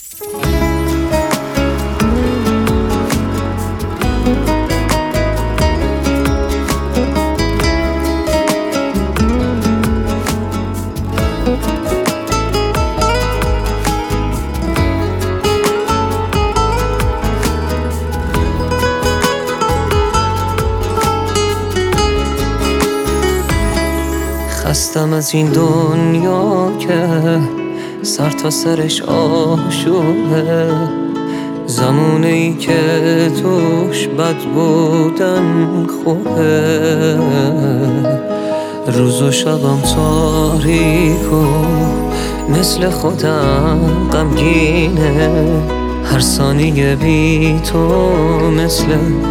خستم از این دنیا که سر تا سرش آشوبه، زمونه‌ای که توش بد بودن خوبه، روز و شبم تاریک و مثل خودم غمگینه، هر ثانیه بی تو مثل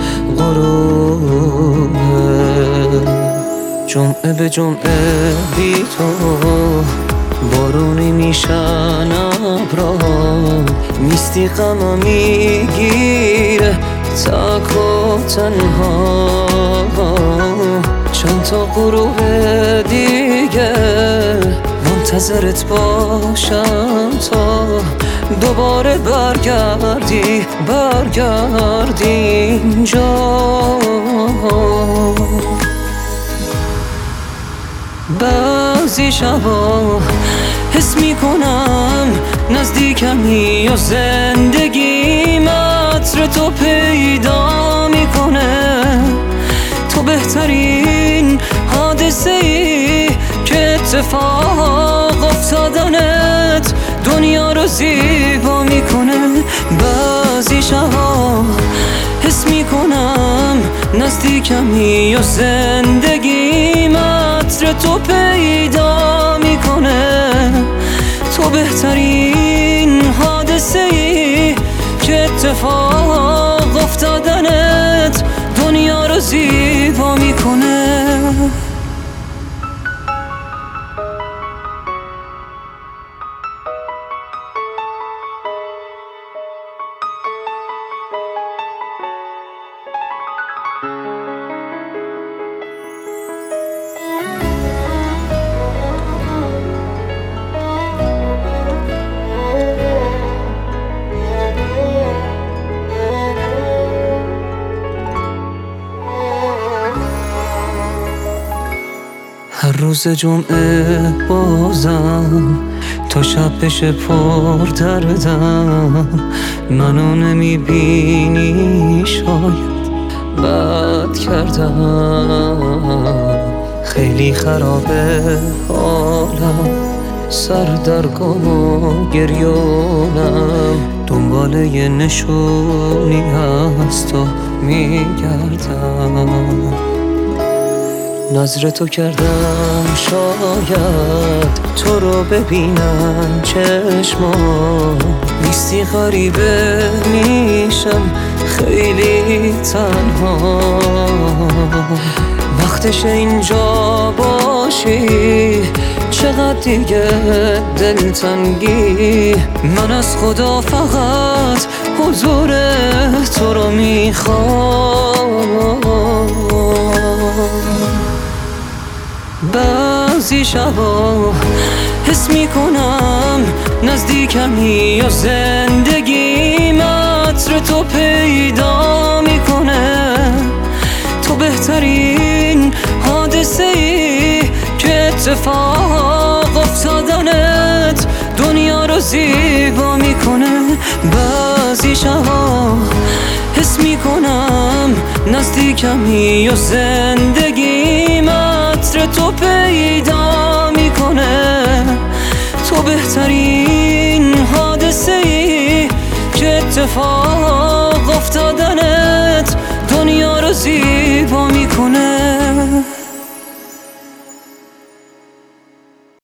غروبه، جمعه به جمعه بی تو بارونی میشن ابرا، نیستی غمم میگیره تک و تنها، چند تا غروب دیگه منتظرت باشم تا دوباره برگردی اینجا. بعضی شبا حس میکنم نزدیکمی و زندگیم عطر تو پیدا میکنه، تو بهترین حادثه ای که اتفاق افتادنت دنیا رو زیبا میکنه. بعضی شبا حس میکنم نزدیکمی و زندگیم عطر تو پیدا میکنه، تو بهترین حادثه ای که اتفاق افتادنت دنیا رو زیبا میکنه. هر روز جمعه بازم تا شب بشه پر دردم، منو نمیبینی شاید بد کردم، خیلی خرابه حالم، سر در گم و گریونم، دنبال یه نشونی هست و میگردم، نظر تو کردم شاید تو رو ببینم چشمام، نیستی غریبه میشم خیلی تنها، وقتش اینجا باشی چقدر دیگه دلتنگی، من از خدا فقط حضور تو رو میخوام. بعضی شبا حس میکنم نزدیکمی و زندگیم عطر تو پیدا میکنه، تو بهترین حادثه ای که اتفاق افتادنت دنیا رو زیبا میکنه. بعضی شبا حس میکنم نزدیکمی و زندگیم عطر تو پیدا میکنه، تو بهترین حادثه ای که اتفاق افتادنت دنیا رو زیبا میکنه.